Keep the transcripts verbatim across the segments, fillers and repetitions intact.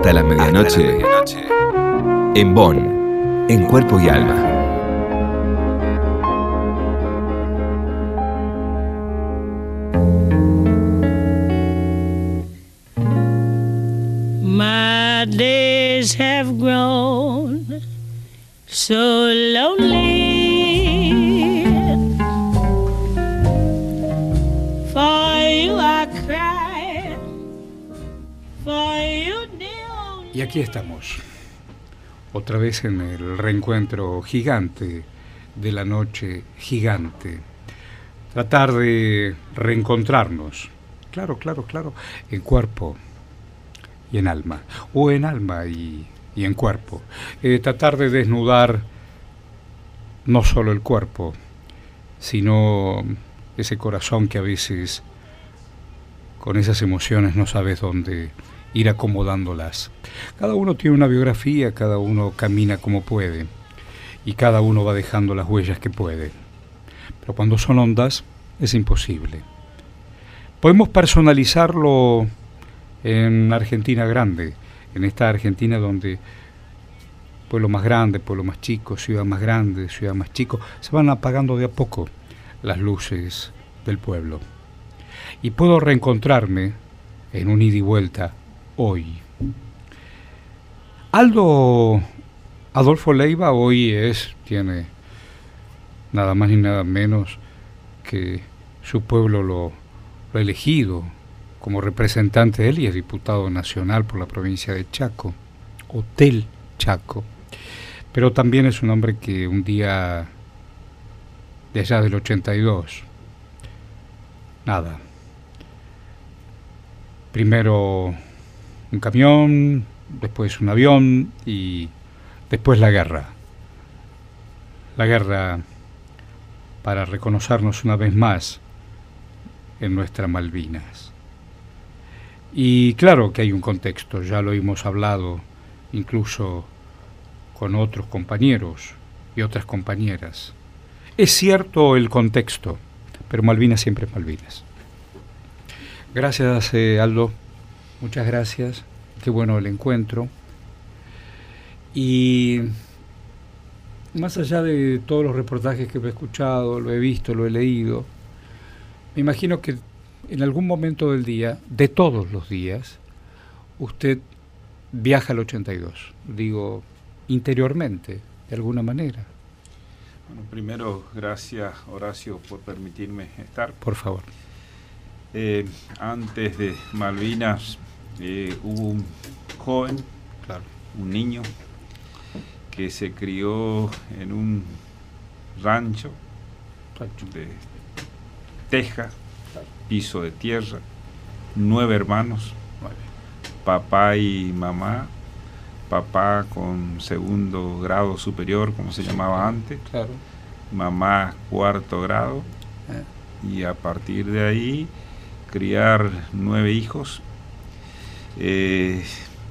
Hasta la medianoche. Hasta la medianoche. En Bonn, en Cuerpo y Alma. My days have grown so lonely. For you I cry. For you dear. Y aquí estamos, otra vez en el reencuentro gigante de la noche gigante. Tratar de reencontrarnos, claro, claro, claro, en cuerpo y en alma, o en alma y, y en cuerpo. Eh, tratar de desnudar no solo el cuerpo, sino ese corazón que a veces con esas emociones no sabes dónde ir acomodándolas. Cada uno tiene una biografía, cada uno camina como puede y cada uno va dejando las huellas que puede. Pero cuando son hondas es imposible. Podemos personalizarlo en Argentina grande, en esta Argentina donde pueblo más grande, pueblo más chico, ciudad más grande, ciudad más chico, se van apagando de a poco las luces del pueblo. Y puedo reencontrarme en un ida y vuelta hoy. Aldo Adolfo Leiva hoy es, tiene nada más ni nada menos que su pueblo lo, lo ha elegido como representante de él y es diputado nacional por la provincia de Chaco, Hotel Chaco. Pero también es un hombre que un día de allá del ochenta y dos, nada, primero un camión, después un avión y después la guerra. La guerra para reconocernos una vez más en nuestras Malvinas. Y claro que hay un contexto, ya lo hemos hablado incluso con otros compañeros y otras compañeras. Es cierto el contexto, pero Malvinas siempre es Malvinas. Gracias, eh, Aldo, muchas gracias, qué bueno el encuentro. Y más allá de todos los reportajes que he escuchado, lo he visto, lo he leído, me imagino que en algún momento del día, de todos los días, usted viaja al ochenta y dos, digo, interiormente, de alguna manera. Bueno, primero, gracias, Horacio, por permitirme estar. Por favor. Eh, antes de Malvinas eh, hubo un joven, claro, un niño, que se crió en un rancho de teja, piso de tierra, nueve hermanos, papá y mamá, papá con segundo grado superior, como se llamaba antes, claro, mamá cuarto grado, eh. y a partir de ahí criar nueve hijos, eh,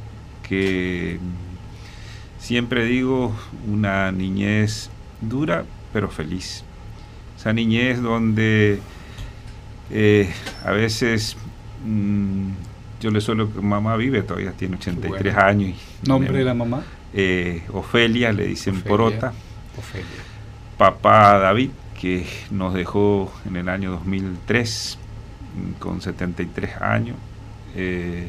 que siempre digo, una niñez dura pero feliz, esa niñez donde Eh, a veces mmm, yo le suelo que mamá vive, todavía tiene ochenta y tres bueno. años. Y, ¿Nombre de la mamá? Eh, Ofelia, le dicen Ofelia. Porota. Ofelia. Papá David, que nos dejó en el año dos mil tres, con setenta y tres años. Eh,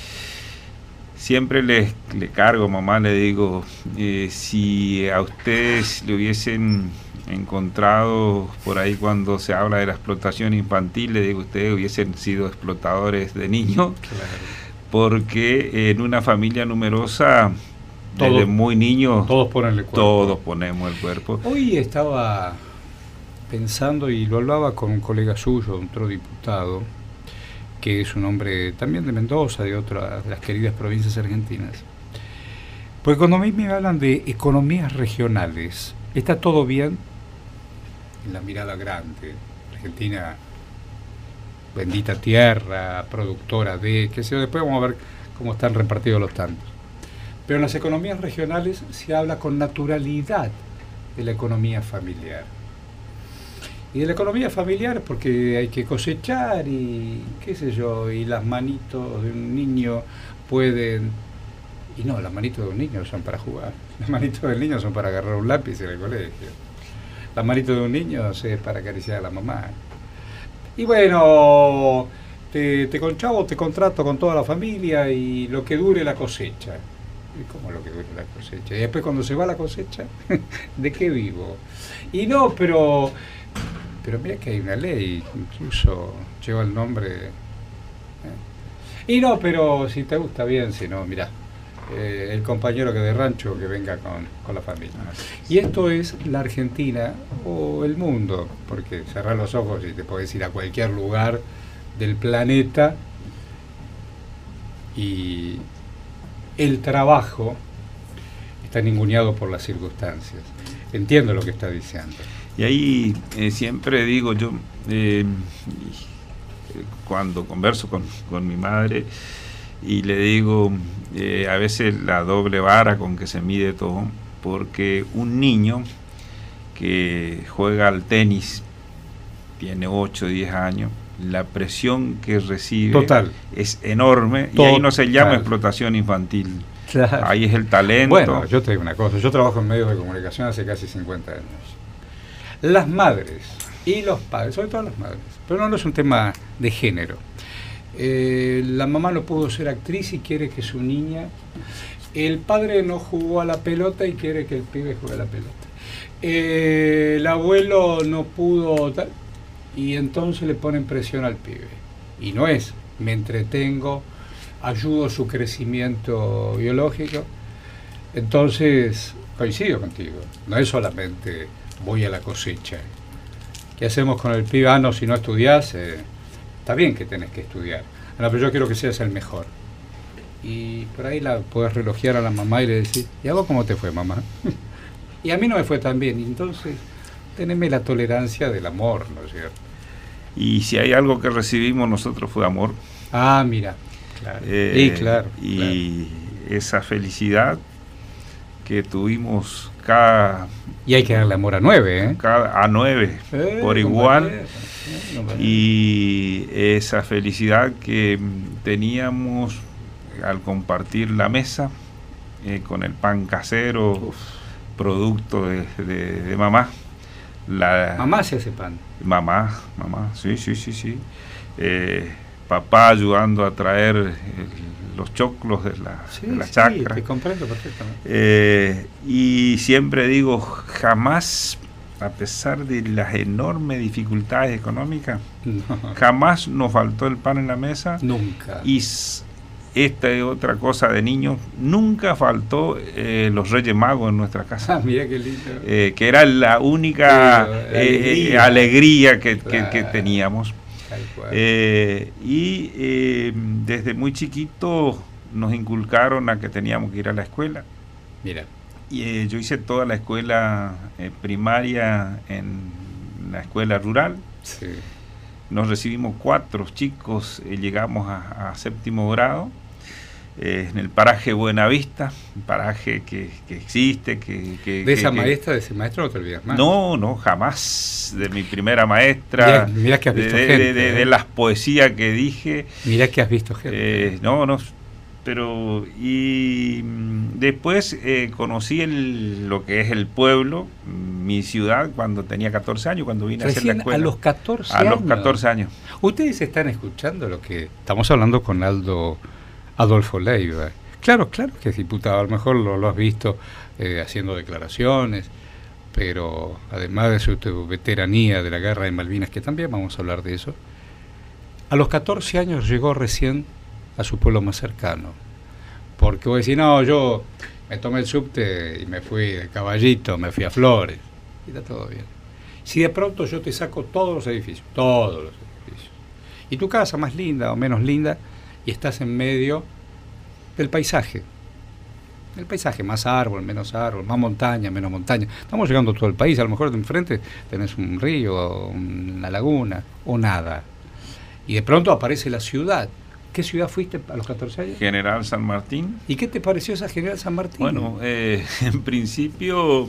siempre le, le cargo, mamá, le digo, eh, si a ustedes le hubiesen encontrado por ahí cuando se habla de la explotación infantil, le digo, ustedes hubiesen sido explotadores de niños, claro, porque en una familia numerosa, todos, desde muy niños, todos ponen el cuerpo. Todos ponemos el cuerpo. Hoy estaba pensando, y lo hablaba con un colega suyo, otro diputado, que es un hombre también de Mendoza, de otra de las queridas provincias argentinas. Pues cuando a mí me hablan de economías regionales, ¿está todo bien? En la mirada grande, Argentina, bendita tierra, productora de, qué sé yo, después vamos a ver cómo están repartidos los tantos. Pero en las economías regionales se habla con naturalidad de la economía familiar. Y de la economía familiar porque hay que cosechar y qué sé yo, y las manitos de un niño pueden Y no, las manitos de un niño son para jugar. Las manitos del niño son para agarrar un lápiz en el colegio. Las manitos de un niño es para acariciar a la mamá. Y bueno, te, te conchavo, te contrato con toda la familia y lo que dure la cosecha. ¿Y cómo lo que dure la cosecha? Y después cuando se va la cosecha, ¿de qué vivo? Y no, pero... Pero mira que hay una ley, incluso lleva el nombre... ¿eh? Y no, pero si te gusta bien, si no, mirá. Eh, el compañero que de rancho que venga con, con la familia. Y esto es la Argentina o el mundo, porque cerrás los ojos y te podés ir a cualquier lugar del planeta y el trabajo está ninguneado por las circunstancias. Entiendo lo que está diciendo. Y ahí eh, siempre digo yo, eh, cuando converso con, con mi madre, y le digo, eh, a veces la doble vara con que se mide todo, porque un niño que juega al tenis, tiene ocho o diez años, la presión que recibe Total. es enorme. Total. Y ahí no se llama explotación infantil. Claro. Ahí es el talento. Bueno, yo te digo una cosa, yo trabajo en medios de comunicación hace casi cincuenta años. Las madres y los padres, sobre todo las madres, pero no, no es un tema de género. Eh, la mamá no pudo ser actriz y quiere que su niña, el padre no jugó a la pelota y quiere que el pibe juegue a la pelota, eh, el abuelo no pudo tal, y entonces le ponen presión al pibe, y no es me entretengo, ayudo su crecimiento biológico. Entonces coincido contigo, no es solamente voy a la cosecha. ¿Qué hacemos con el pibe? Ah, no, si no estudiás, eh, está bien que tenés que estudiar. No, pero yo quiero que seas el mejor. Y por ahí la podés relojear a la mamá y le decís, ¿y a vos cómo te fue, mamá? Y a mí no me fue tan bien. Y entonces, teneme la tolerancia del amor, ¿no es cierto? Y si hay algo que recibimos nosotros fue amor. Ah, mira. Claro. Eh, sí, claro. Y claro. Esa felicidad que tuvimos cada... Y hay que darle amor a nueve, ¿eh? Cada, a nueve, eh, por igual. Eh, y esa felicidad que teníamos al compartir la mesa eh, con el pan casero, uf, producto de, de, de mamá. La, mamá se hace pan. Mamá, mamá, sí, sí, sí, sí. Eh, papá ayudando a traer el, los choclos de la, sí, de la sí, chacra. Te comprendo perfectamente. Eh, y siempre digo, jamás, a pesar de las enormes dificultades económicas, no. jamás nos faltó el pan en la mesa. Nunca. Y esta es otra cosa de niños, nunca faltó eh, los Reyes Magos en nuestra casa. Ah, mira qué lindo. Eh, que era la única sí, eh, alegría, alegría que, claro, que, que teníamos. Eh, y eh, desde muy chiquito nos inculcaron a que teníamos que ir a la escuela. Mira. Y eh, yo hice toda la escuela eh, primaria en la escuela rural. Sí. Nos recibimos cuatro chicos, eh, llegamos a, a séptimo grado. Eh, en el paraje Buenavista, un paraje que, que existe. Que, que, ¿De que, esa que, maestra, de ese maestro no te olvidas más? No, no, jamás. De mi primera maestra. Mirá, mirá que has visto de, gente. De, de, de las poesías que dije. Mirá que has visto gente. Eh, no, no. Pero. Y después eh, conocí el, lo que es el pueblo, mi ciudad, cuando tenía catorce años, cuando vine Recién a hacer la escuela. A los catorce a años. A los catorce años. Ustedes están escuchando lo que. Estamos hablando con Aldo Adolfo Leiva. Claro, claro que es diputado, a lo mejor lo, lo has visto eh, haciendo declaraciones, pero además de su veteranía de la guerra de Malvinas, que también vamos a hablar de eso, a los catorce años llegó recién a su pueblo más cercano, porque vos decís, no, yo me tomé el subte y me fui de Caballito, me fui a Flores, y está todo bien. Si de pronto yo te saco todos los edificios, todos los edificios, y tu casa más linda o menos linda, y estás en medio del paisaje, el paisaje, más árbol, menos árbol, más montaña, menos montaña. Estamos llegando a todo el país, a lo mejor de enfrente tenés un río, una laguna, o nada. Y de pronto aparece la ciudad. ¿Qué ciudad fuiste a los catorce años? General San Martín. ¿Y qué te pareció esa General San Martín? Bueno, eh, en principio,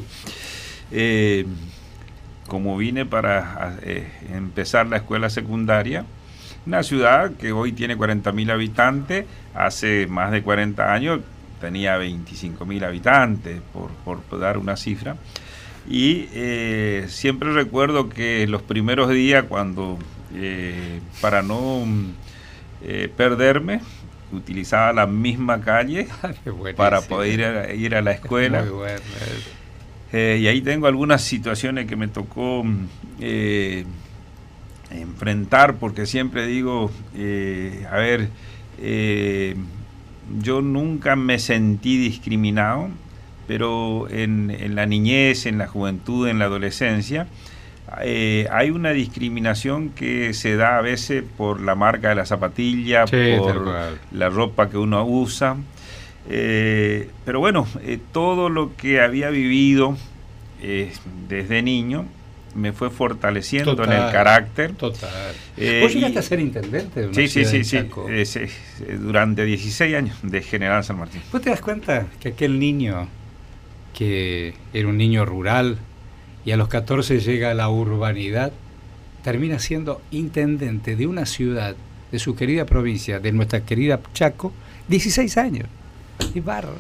eh, como vine para eh, empezar la escuela secundaria, una ciudad que hoy tiene cuarenta mil habitantes, hace más de cuarenta años tenía veinticinco mil habitantes, por, por dar una cifra. Y eh, siempre recuerdo que los primeros días, cuando eh, para no eh, perderme, utilizaba la misma calle para poder ir a, ir a la escuela. Muy bueno. Eh, y ahí tengo algunas situaciones que me tocó eh, enfrentar, porque siempre digo, eh, a ver, eh, yo nunca me sentí discriminado, pero en, en la niñez, en la juventud, en la adolescencia, eh, hay una discriminación que se da a veces por la marca de la zapatilla, sí, por la ropa que uno usa. Eh, pero bueno, eh, todo lo que había vivido eh, desde niño me fue fortaleciendo total, en el carácter. Total. Eh, ¿Vos llegaste y, a ser intendente de una sí, ciudad sí, de sí, Chaco? sí, sí, sí, durante dieciséis años de General San Martín. ¿Vos te das cuenta que aquel niño, que era un niño rural y a los catorce llega a la urbanidad, termina siendo intendente de una ciudad, de su querida provincia, de nuestra querida Chaco, dieciséis años? ¡Qué bárbaro!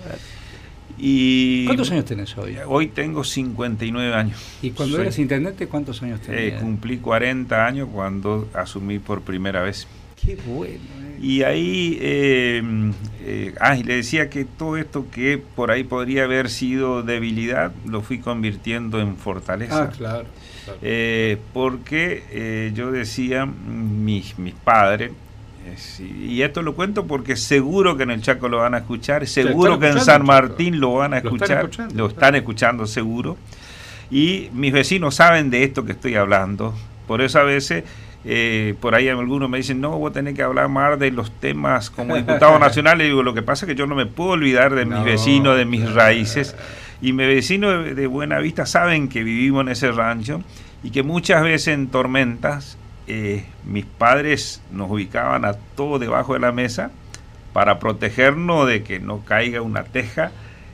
Y ¿cuántos años tenés hoy? Hoy tengo cincuenta y nueve años. ¿Y cuando Soy, eras intendente cuántos años tenías? Eh, cumplí cuarenta años cuando asumí por primera vez. ¡Qué bueno! Eh. Y ahí, eh, eh, ah, y le decía que todo esto que por ahí podría haber sido debilidad, lo fui convirtiendo en fortaleza. Ah, claro. claro. Eh, porque eh, yo decía, mis, mis padres, y esto lo cuento porque seguro que en el Chaco lo van a escuchar, seguro que en San Martín lo van a escuchar, lo están escuchando, lo están escuchando seguro, y mis vecinos saben de esto que estoy hablando. Por eso a veces eh, por ahí algunos me dicen, no, vos tenés que hablar más de los temas como diputado nacional. Y digo, lo que pasa es que yo no me puedo olvidar de no, mis vecinos, de mis raíces, y mis vecinos de, de Buenavista saben que vivimos en ese rancho y que muchas veces en tormentas Eh, mis padres nos ubicaban a todos debajo de la mesa para protegernos de que no caiga una teja,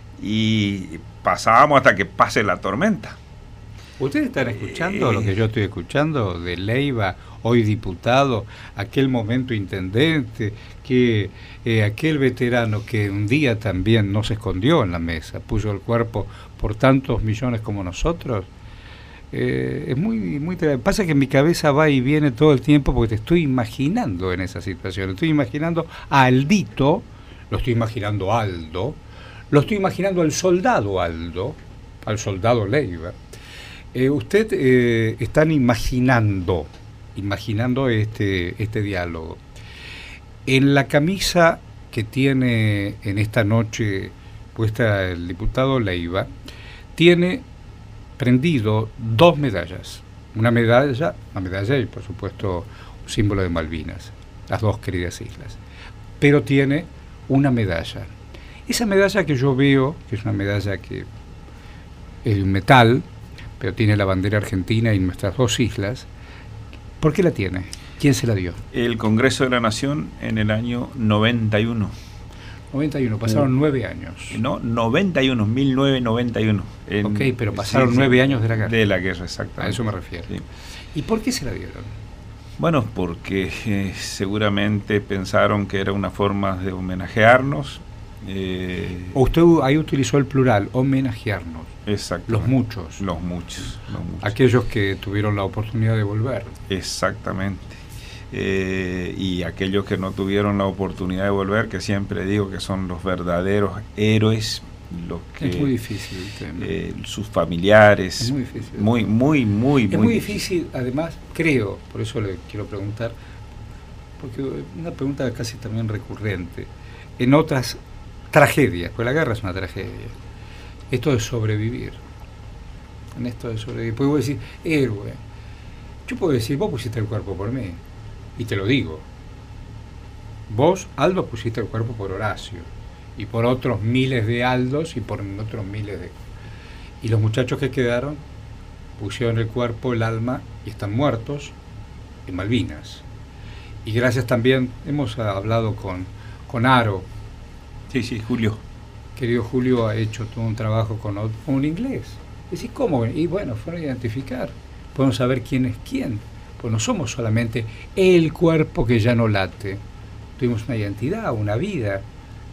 y pasábamos hasta que pase la tormenta. ¿Ustedes están escuchando eh, lo que yo estoy escuchando de Leiva, hoy diputado, aquel momento intendente, que eh, aquel veterano que un día también no se escondió en la mesa, puso el cuerpo por tantos millones como nosotros? Eh, es muy, muy pasa que en mi cabeza va y viene todo el tiempo, porque te estoy imaginando en esa situación. Estoy imaginando a Aldito, lo estoy imaginando a Aldo, lo estoy imaginando al soldado Aldo, al soldado Leiva. Eh, usted eh, están imaginando, imaginando este, este diálogo. En la camisa que tiene en esta noche puesta el diputado Leiva, tiene prendido dos medallas, una medalla, una medalla y por supuesto un símbolo de Malvinas, las dos queridas islas, pero tiene una medalla. Esa medalla que yo veo, que es una medalla que es de un metal, pero tiene la bandera argentina y nuestras dos islas, ¿por qué la tiene? ¿Quién se la dio? El Congreso de la Nación en el año noventa y uno. noventa y uno, pasaron nueve años. No, noventa y uno, mil novecientos noventa y uno. En, ok, pero pasaron sí, nueve sí, años de la guerra. De la guerra, exactamente. A eso me refiero. Sí. ¿Y por qué se la dieron? Bueno, porque eh, seguramente pensaron que era una forma de homenajearnos. Eh, Usted ahí utilizó el plural, homenajearnos. Exacto. Los muchos. Los muchos, los muchos. Aquellos que tuvieron la oportunidad de volver. Exactamente. Eh, y aquellos que no tuvieron la oportunidad de volver, que siempre digo que son los verdaderos héroes, los que es muy difícil el tema. Eh, sus familiares, es muy difícil, muy muy muy es muy, muy difícil. Además creo, por eso le quiero preguntar, porque una pregunta casi también recurrente en otras tragedias, porque la guerra es una tragedia, esto de sobrevivir, en esto de sobrevivir, porque vos decís héroe, yo puedo decir vos pusiste el cuerpo por mí. Y te lo digo, vos, Aldo, pusiste el cuerpo por Horacio, y por otros miles de Aldos, y por otros miles de... Y los muchachos que quedaron pusieron el cuerpo, el alma, y están muertos en Malvinas. Y gracias también, hemos hablado con, con Aro. Sí, sí, Julio. Querido Julio ha hecho todo un trabajo con, con un inglés. Decís, ¿cómo? Y bueno, fueron a identificar, podemos saber quién es quién. Pues no somos solamente el cuerpo que ya no late, tuvimos una identidad, una vida,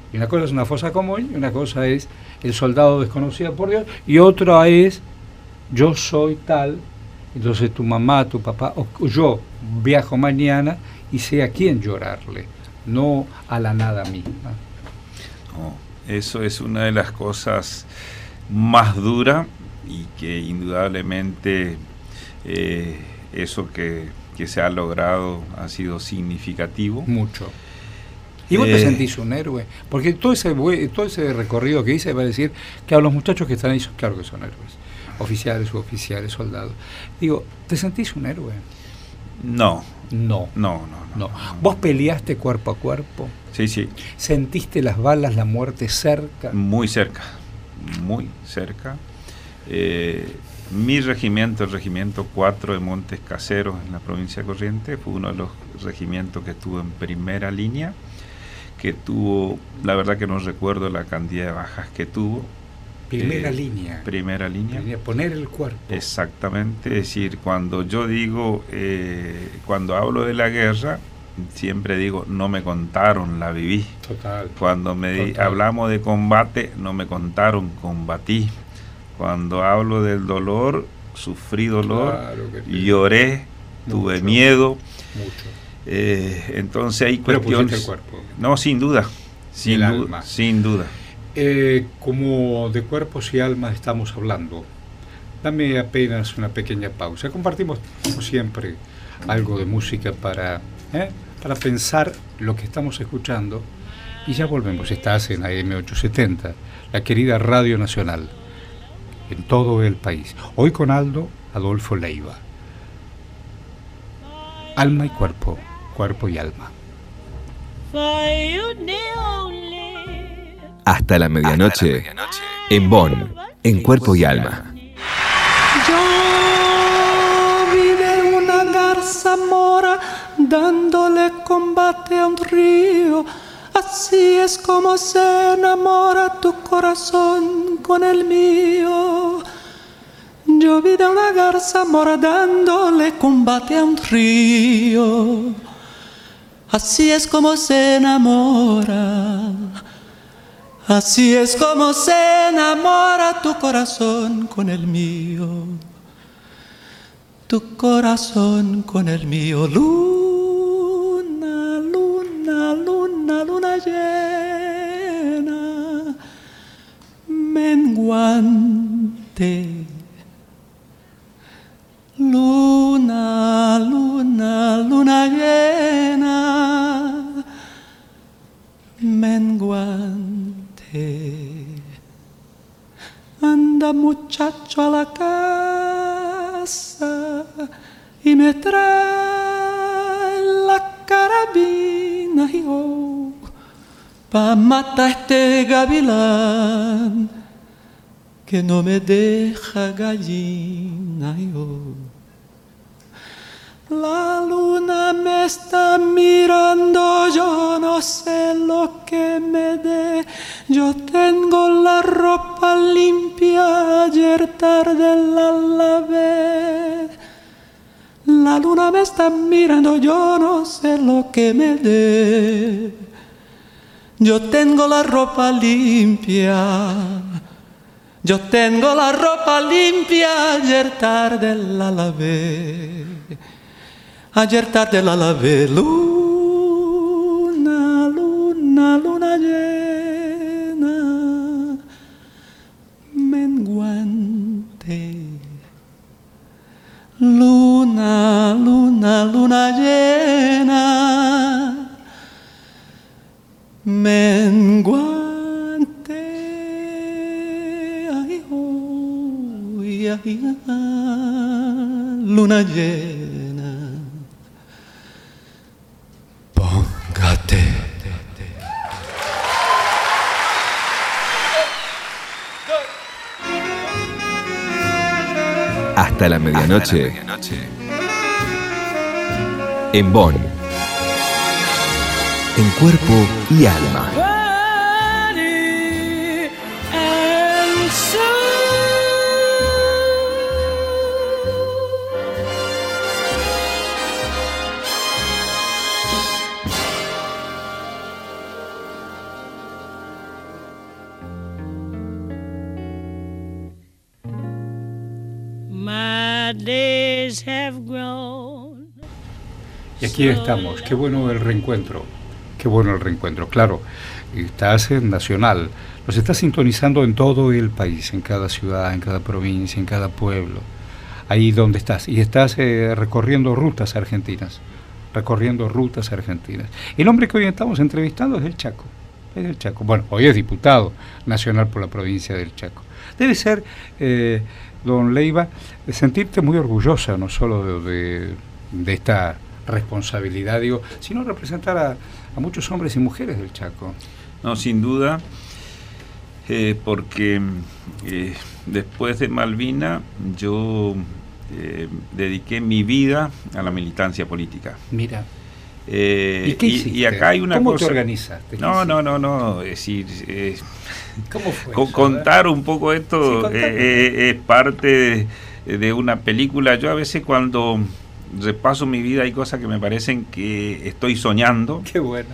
Y una cosa es una fosa común, y una cosa es el soldado desconocido por Dios, y otra es yo soy tal, entonces tu mamá, tu papá, o yo viajo mañana y sé a quién llorarle, no a la nada misma. No, eso es una de las cosas más duras y que indudablemente eh, eso que, que se ha logrado ha sido significativo. Mucho. ¿Y vos eh, te sentís un héroe? Porque todo ese todo ese recorrido que hice va a decir que a los muchachos que están ahí, son, claro que son héroes. Oficiales, suboficiales, soldados. Digo, ¿te sentís un héroe? No. No. No, no, No. no. no. ¿Vos peleaste cuerpo a cuerpo? Sí, sí. ¿Sentiste las balas, la muerte cerca? Muy cerca, muy cerca. Eh, mi regimiento, el regimiento cuatro de Montes Caseros en la provincia de Corrientes, fue uno de los regimientos que estuvo en primera línea, que tuvo, la verdad que no recuerdo la cantidad de bajas que tuvo. Primera eh, línea. Primera línea. Primera, poner el cuerpo. Exactamente, es decir, cuando yo digo, eh, cuando hablo de la guerra, siempre digo, no me contaron, la viví. Total. Cuando me di, Total. hablamos de combate, no me contaron, combatí. Cuando hablo del dolor, sufrí dolor, Claro que sí. lloré, tuve Mucho. miedo. Mucho. Eh, entonces hay Pero cuestiones. pusiste el cuerpo. No, sin duda, sin El duda, alma. sin duda. Eh, como de cuerpos y almas estamos hablando, dame apenas una pequeña pausa. Compartimos, como siempre, algo de música para, ¿eh? para pensar lo que estamos escuchando y ya volvemos. Estás en A M ochocientos setenta, la querida Radio Nacional, en todo el país. Hoy con Aldo Adolfo Leiva. Alma y cuerpo, cuerpo y alma. Hasta la medianoche, en Bonn, en Cuerpo y Alma. Yo vi de una garza mora dándole combate a un río. Así es como se enamora tu corazón con el mío. Yo vi de una garza mora dándole combate a un río. Así es como se enamora. Así es como se enamora tu corazón con el mío. Tu corazón con el mío. Luna, luna, luna, luna llena, menguante. Luna, luna, luna llena, menguante. Anda muchacho a la casa y me trae la carabina y oh, pa' matar este gavilán que no me deja gallina y oh. La luna me está mirando, yo no sé lo que me dé. Yo tengo la ropa limpia, ayer tarde la lavé. La luna me está mirando, yo no sé lo que me dé. Yo tengo la ropa limpia. Yo tengo la ropa limpia, ayer tarde la lavé. Ayer tarde la lavé. Luna, luna, luna llena, menguante. Luna, luna, luna llena, menguante. Ay, oh, ay, ay, luna llena. Póngate. Hasta la medianoche, en Bonn, en Cuerpo y Alma. my days have grown. Y aquí estamos, qué bueno el reencuentro, qué bueno el reencuentro. Claro, estás en Nacional, nos estás sintonizando en todo el país, en cada ciudad, en cada provincia, en cada pueblo, ahí donde estás. Y estás eh, recorriendo rutas argentinas, recorriendo rutas argentinas. El hombre que hoy estamos entrevistando es el Chaco, es el Chaco. Bueno, hoy es diputado nacional por la provincia del Chaco. Debe ser, eh, don Leiva, sentirte muy orgullosa, no solo de, de, de esta responsabilidad, digo, sino representar a, a muchos hombres y mujeres del Chaco. No, sin duda, eh, porque eh, después de Malvina yo eh, dediqué mi vida a la militancia política. Mira. Eh, ¿Y qué hiciste? Y, y acá hay una ¿Cómo cosa... te organizaste? No, no, no, no, es decir... Eh, ¿Cómo fue con, eso, contar un poco esto sí, eh, eh, es parte de, de una película. Yo a veces cuando repaso mi vida hay cosas que me parecen que estoy soñando. Qué bueno.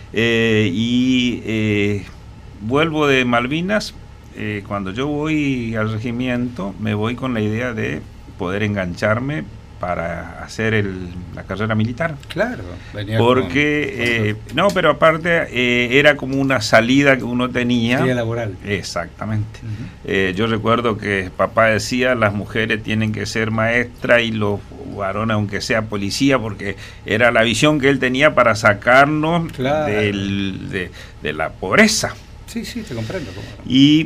Eh, y eh, vuelvo de Malvinas. Eh, cuando yo voy al regimiento me voy con la idea de poder engancharme para hacer el, la carrera militar. Claro. Venía porque, con... eh, no, pero aparte eh, era como una salida que uno tenía. Salida laboral. Exactamente. Uh-huh. eh, yo recuerdo que papá decía, las mujeres tienen que ser maestras y los varones aunque sea policía, porque era la visión que él tenía para sacarnos claro. del, de, de la pobreza. Sí, sí, te comprendo. ¿Cómo no? Y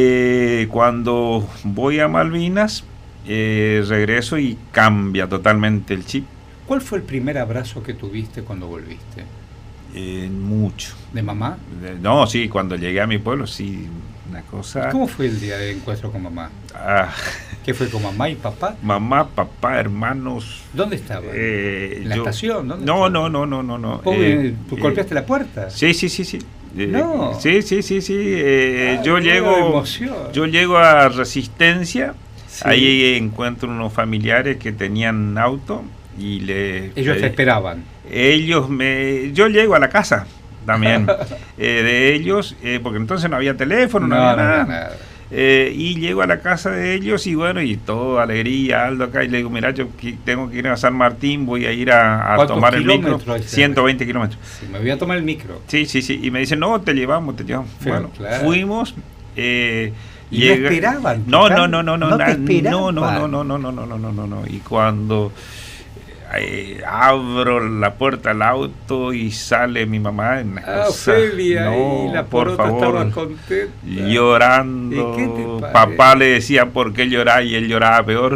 eh, cuando voy a Malvinas, Eh, regreso y cambia totalmente el chip. ¿Cuál fue el primer abrazo que tuviste cuando volviste? Eh, mucho. ¿De mamá? De, no, sí, cuando llegué a mi pueblo, sí, una cosa... ¿Cómo fue el día de encuentro con mamá? Ah, ¿Qué fue con mamá y papá? Mamá, papá, hermanos... ¿Dónde estaba? Eh, ¿En la yo, estación? ¿Dónde no, estaba? no, no, no, no, no. Eh, ¿Tú eh, golpeaste la puerta? Sí, sí, sí, sí. Eh, no. Sí, sí, sí, sí. Eh, ah, yo llego, yo llego a Resistencia. Sí. Ahí encuentro unos familiares que tenían auto y le... Ellos te esperaban. Ellos me... Yo llego a la casa también eh, de ellos, eh, porque entonces no había teléfono, no, no había nada. No, nada. Eh, y llego a la casa de ellos y bueno, y todo alegría, Aldo acá, y le digo, mira, yo tengo que ir a San Martín, voy a ir a, a tomar el micro. ciento veinte kilómetros. Sí, me voy a tomar el micro. Sí, sí, sí. Y me dicen, no, te llevamos, te llevamos. Pero, bueno, claro. Fuimos... Eh, y llega, no esperaban. No, no, no, no, no, no, na, te no, no, no, no, no, no, no, no, no, no, no. Y cuando eh, abro la puerta del auto y sale mi mamá en la ah, cosa, Ofelia, no, y la por favor, estaba contenta. Llorando. ¿Y qué te Papá le decía por qué llorar y él lloraba peor.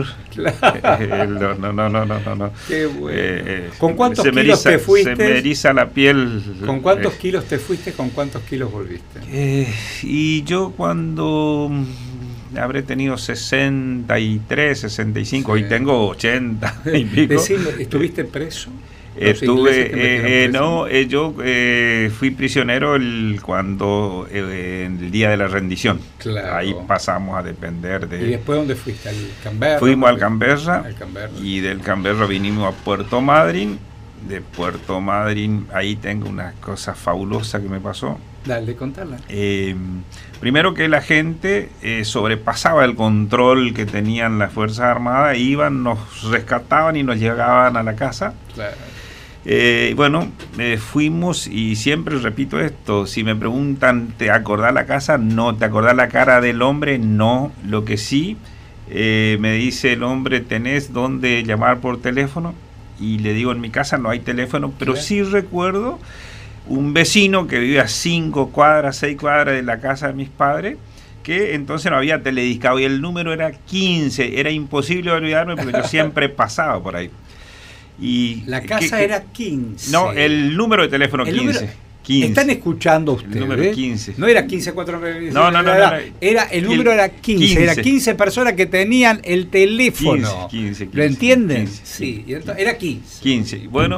Claro. no, no, no, no, no, no. Qué bueno. Eh, ¿Con cuántos se kilos eriza, te fuiste? Se me eriza la piel. ¿Con cuántos eh, kilos te fuiste? ¿Con cuántos kilos volviste? Eh, y yo cuando habré tenido sesenta y tres, sesenta y cinco, sí. Hoy tengo ochenta y pico. Decime, ¿estuviste preso? Estuve, eh, eh, no, eh, yo eh, fui prisionero el, cuando eh, el día de la rendición. Claro. Ahí pasamos a depender de... ¿Y después dónde fuiste? ¿Al Canberra? Fuimos al Canberra, al Canberra y del Canberra vinimos a Puerto Madryn. De Puerto Madryn, ahí tengo una cosa fabulosa que me pasó. Dale, contala. Eh, primero que la gente eh, sobrepasaba el control que tenían las Fuerzas Armadas, iban, nos rescataban y nos llegaban a la casa. Claro. Eh, bueno, eh, fuimos y siempre repito esto, si me preguntan, ¿te acordás la casa? No. ¿Te acordás la cara del hombre? No. Lo que sí, eh, me dice el hombre, ¿tenés dónde llamar por teléfono? Y le digo, en mi casa no hay teléfono, pero ¿qué? Sí recuerdo un vecino que vive a cinco cuadras, seis cuadras de la casa de mis padres, que entonces no había telediscado y el número era quince, era imposible olvidarme porque yo siempre pasaba por ahí. Y la casa que, era quince. No, el número de teléfono el quince. Número, quince. Están escuchando ustedes. El número quince. No era quince cuatro nueve. No, no, no, no, no. Era el número el, era quince, quince. Era quince personas que tenían el teléfono. quince, quince, ¿Lo entienden? quince, sí, y entonces, era quince. quince. Bueno,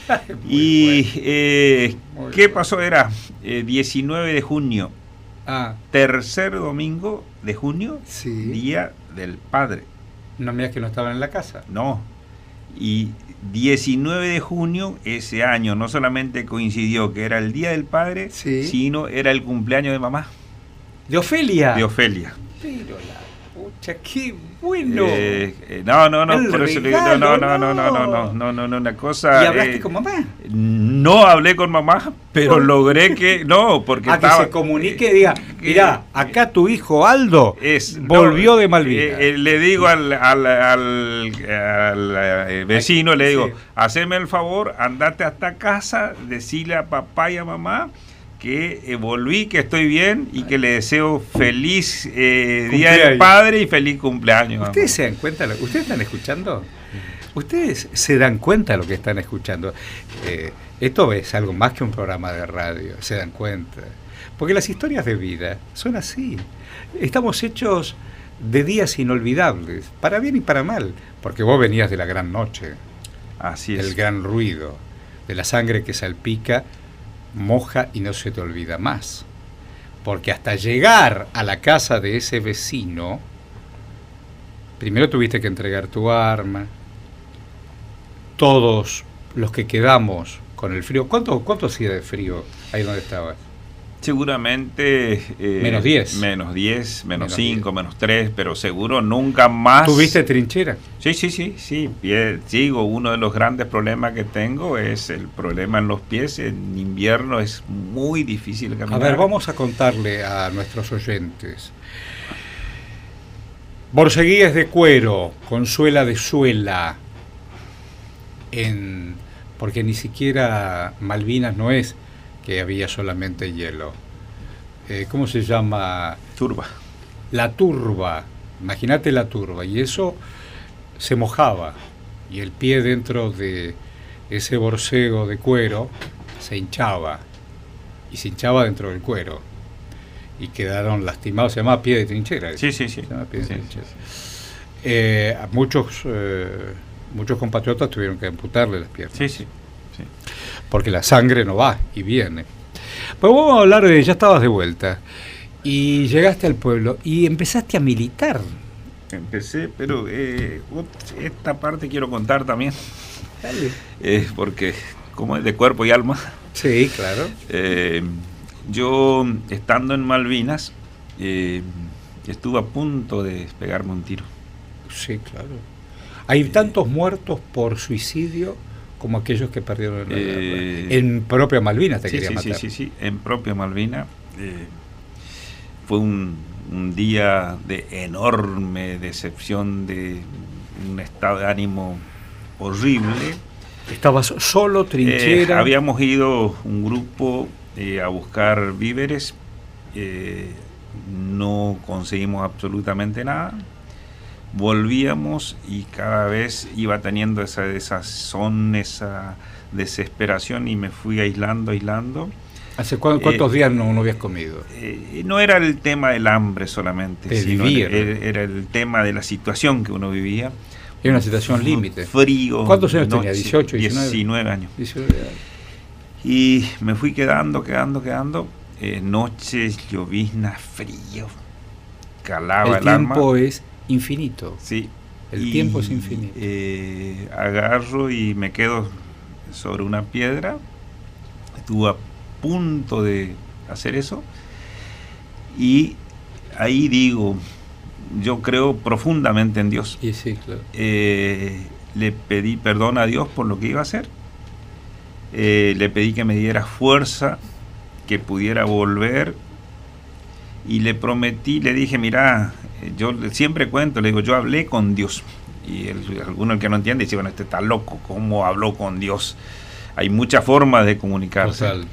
y bueno. Eh, ¿qué bueno. pasó? Era eh, diecinueve de junio. Ah. Tercer domingo de junio, sí. Día del Padre. No me digas que no estaban en la casa. No. Y diecinueve de junio, ese año, no solamente coincidió que era el Día del Padre, sí. sino era el cumpleaños de mamá. ¿De Ofelia? De Ofelia. Pero la puta. Ya, qué bueno. Eh, eh, no, no, no, El por eso le digo, regalo, no, no, no, no, no, no, no, no, no, una cosa. ¿Y hablaste eh, con mamá? No hablé con mamá, pero ¿Por? logré que, no, porque A estaba, que se comunique y diga, mirá, acá tu hijo Aldo es, volvió no, de Malvinas. eh, eh, le digo al, al, al, al, al vecino, le digo, Sí. haceme el favor, andate hasta casa, decirle a papá y a mamá que eh, volví, que estoy bien y que le deseo feliz eh, Día del Cumpleaños. Padre y feliz cumpleaños. ¿Ustedes mamá. se dan cuenta? lo- ¿Ustedes están escuchando? ¿Ustedes se dan cuenta de lo que están escuchando? Eh, esto es algo más que un programa de radio, se dan cuenta. Porque las historias de vida son así. Estamos hechos de días inolvidables, para bien y para mal. Porque vos venías de la gran noche, Así del es. gran ruido, de la sangre que salpica, moja y no se te olvida más. Porque hasta llegar a la casa de ese vecino, primero tuviste que entregar tu arma. Todos los que quedamos con el frío, ¿cuánto, cuánto hacía de frío ahí donde estabas? Seguramente eh, Menos diez. menos diez, menos Menos cinco, diez. menos tres, pero seguro nunca más. ¿Tuviste trinchera? Sí, sí, sí, sí. Pie, sigo, uno de los grandes problemas que tengo es el problema en los pies. En invierno es muy difícil A caminar. ver, vamos a contarle a nuestros oyentes. Borceguíes de cuero, con suela de suela, en, porque ni siquiera Malvinas no es que había solamente hielo. Eh, ¿Cómo se llama? Turba. La turba. Imagínate la turba. Y eso se mojaba. Y el pie dentro de ese borcego de cuero se hinchaba. Y se hinchaba dentro del cuero. Y quedaron lastimados. Se llama pie de trinchera. Sí, sí, sí. Se llama pie de Sí, trinchera. sí, sí. Eh, a muchos, eh, muchos compatriotas tuvieron que amputarle las piernas. Sí, sí, sí. Porque la sangre no va y viene. Pues vamos a hablar de, ya estabas de vuelta y llegaste al pueblo y empezaste a militar. Empecé, pero eh, ot- esta parte quiero contar también, Dale. eh, porque como es de cuerpo y alma. Sí, claro. Eh, yo, estando en Malvinas, eh, estuve a punto de pegarme un tiro. Sí, claro. Hay tantos muertos por suicidio como aquellos que perdieron la Eh, guerra. En propia Malvinas te Sí, quería sí, matar. sí, sí, sí, en propia Malvina. Eh, fue un, un día de enorme decepción, de un estado de ánimo horrible. Estabas solo, Eh, trinchera. habíamos ido un grupo eh, a buscar víveres, eh, no conseguimos absolutamente nada. Volvíamos y cada vez iba teniendo esa desazón, esa desesperación y me fui aislando, aislando. ¿Hace cu- cuántos eh, días no, no habías comido? Eh, no era el tema del hambre solamente, De sino vivir. era, era el tema de la situación que uno vivía. Era una situación límite. Frío. ¿Cuántos años no, tenía? ¿dieciocho, diecinueve? diecinueve años. diecinueve años. Y me fui quedando, quedando, quedando. Eh, noches, lloviznas, frío. Calaba El el, alma. tiempo es infinito. Sí. El Y, tiempo es infinito. eh, agarro y me quedo sobre una piedra. Estuve a punto de hacer eso. Y ahí digo, yo creo profundamente en Dios. Y sí, claro. Eh, le pedí perdón a Dios por lo que iba a hacer. Eh, le pedí que me diera fuerza, que pudiera volver. Y le prometí, le dije, mira, yo siempre cuento, le digo, yo hablé con Dios. Y el, alguno el que no entiende dice, bueno, este está loco, ¿cómo habló con Dios? Hay muchas formas de comunicarse. Total.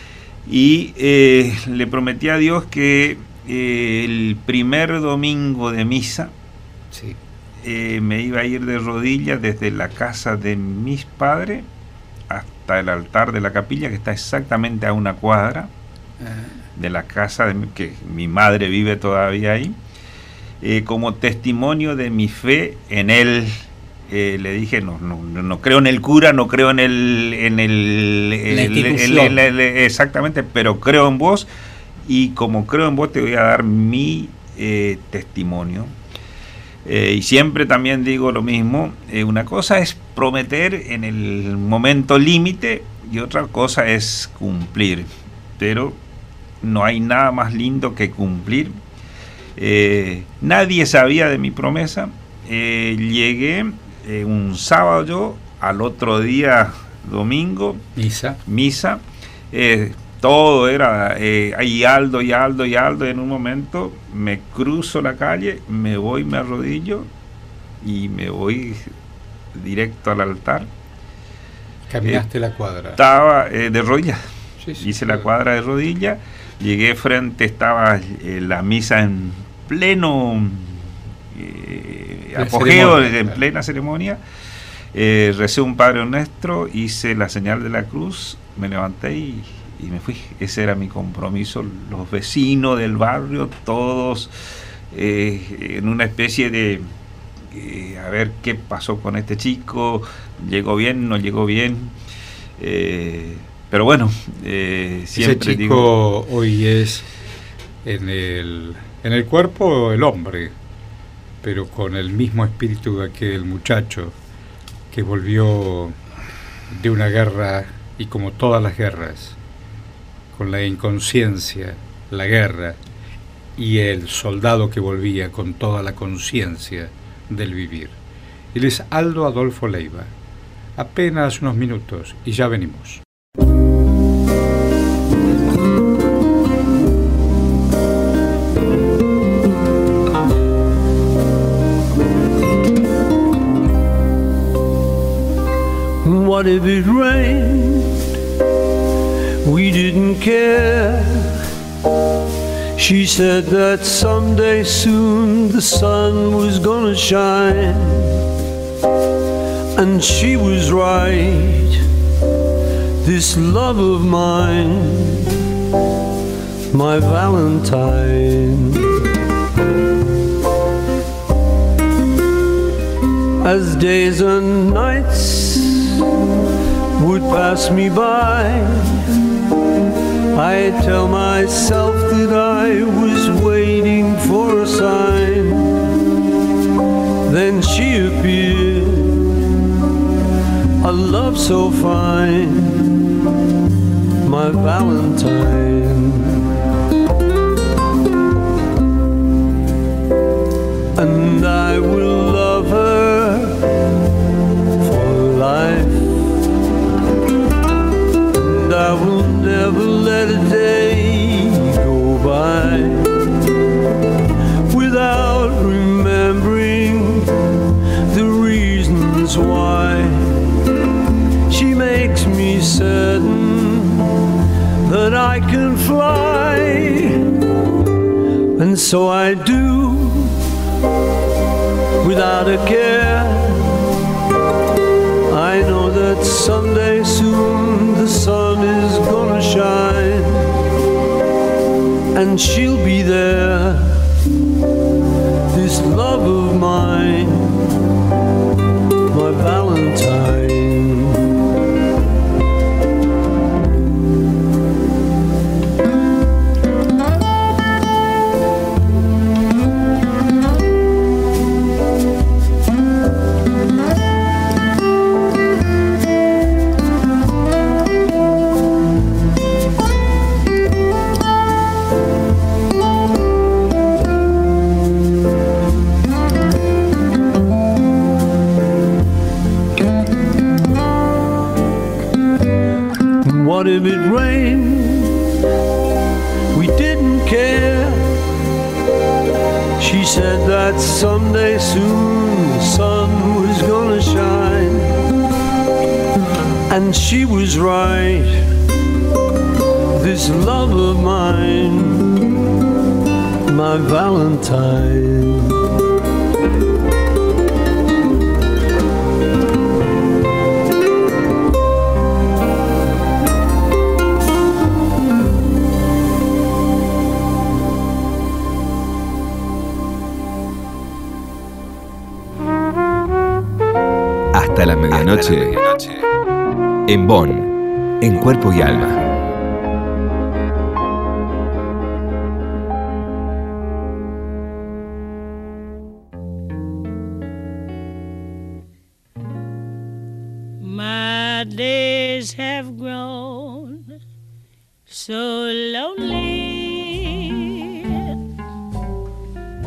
Y eh, le prometí a Dios que eh, el primer domingo de misa Sí. eh, me iba a ir de rodillas desde la casa de mis padres hasta el altar de la capilla, que está exactamente a una cuadra Ah, de la casa de mi, que mi madre vive todavía ahí, eh, como testimonio de mi fe en él. Eh, le dije, no, no, no creo en el cura, no creo en el, en el, La el- institución. el- el- el- exactamente, pero creo en vos, y como creo en vos te voy a dar mi eh, testimonio. Eh, y siempre también digo lo mismo, eh, una cosa es prometer en el momento límite y otra cosa es cumplir, pero no hay nada más lindo que cumplir. Eh, nadie sabía de mi promesa. Eh, llegué eh, un sábado yo, al otro día domingo, Misa. Misa. Eh, todo era eh, y Aldo, y Aldo, y Aldo. Y en un momento me cruzo la calle, me voy, me arrodillo y me voy directo al altar. Caminaste eh, la cuadra. Estaba eh, de rodillas. Sí, sí, Hice sí. la cuadra de rodillas. Llegué frente, estaba eh, la misa en pleno eh, apogeo, ceremonia, en claro. plena ceremonia. Eh, recé un Padre Nuestro, hice la señal de la cruz, me levanté y, y me fui. Ese era mi compromiso. Los vecinos del barrio, todos eh, en una especie de eh, a ver qué pasó con este chico, llegó bien, no llegó bien. Eh, pero bueno, eh, siempre Ese chico digo, hoy es en el, en el cuerpo el hombre, pero con el mismo espíritu de aquel muchacho que volvió de una guerra, y como todas las guerras, con la inconsciencia, la guerra, y el soldado que volvía con toda la conciencia del vivir. Él es Aldo Adolfo Leiva. Apenas unos minutos y ya venimos. What if it rained? We didn't care. She said that someday soon the sun was gonna shine. And she was right. This love of mine, my Valentine. As days and nights would pass me by, I tell myself that I was waiting for a sign. Then she appeared, a love so fine, my Valentine. And I will love her for life. And I will never let a day go by without remembering the reasons why. She makes me certain that I can fly, and so I do without a care. I know that someday soon the sun is gonna shine, and she'll be there, this love of mine, my Valentine. What if it rained? We didn't care. She said that someday soon the sun was gonna shine, and she was right. This love of mine, my Valentine. Hasta la medianoche. Hasta la medianoche. En Bonn, en Cuerpo y Alma. My days have grown so lonely.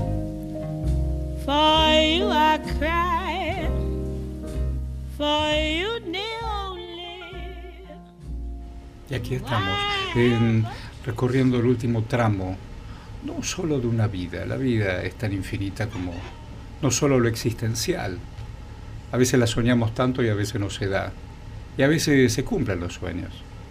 aquí estamos, en, recorriendo el último tramo, no solo de una vida, la vida es tan infinita como no solo lo existencial. A veces la soñamos tanto y a veces no se da. Y a veces se cumplen los sueños.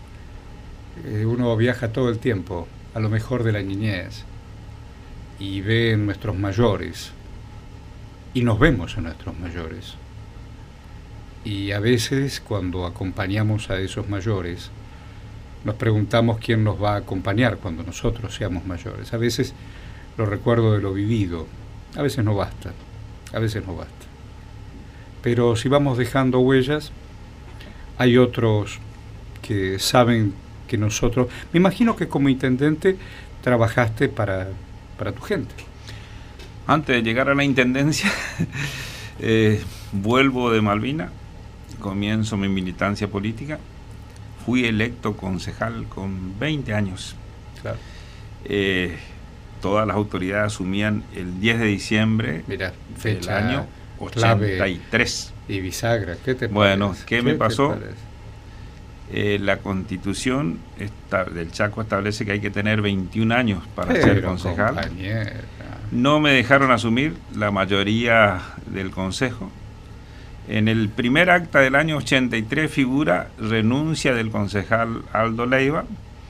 Eh, uno viaja todo el tiempo, a lo mejor de la niñez, y ve en nuestros mayores, y nos vemos en nuestros mayores. Y a veces cuando acompañamos a esos mayores, nos preguntamos quién nos va a acompañar cuando nosotros seamos mayores. A veces los recuerdos de lo vivido, a veces no basta, a veces no basta. Pero si vamos dejando huellas, hay otros que saben que nosotros... Me imagino que como intendente trabajaste para, para tu gente. Antes de llegar a la intendencia, eh, vuelvo de Malvina, comienzo mi militancia política, fui electo concejal con veinte años. Claro. Eh, todas las autoridades asumían el diez de diciembre Mira, del año ochenta y tres. Y bisagra, ¿qué te Bueno, parece? ¿qué, ¿qué me pasó? Eh, la Constitución esta, del Chaco establece que hay que tener veintiún años para Pero, ser concejal. Compañera. No me dejaron asumir la mayoría del consejo. En el primer acta del año ochenta y tres figura renuncia del concejal Aldo Leiva,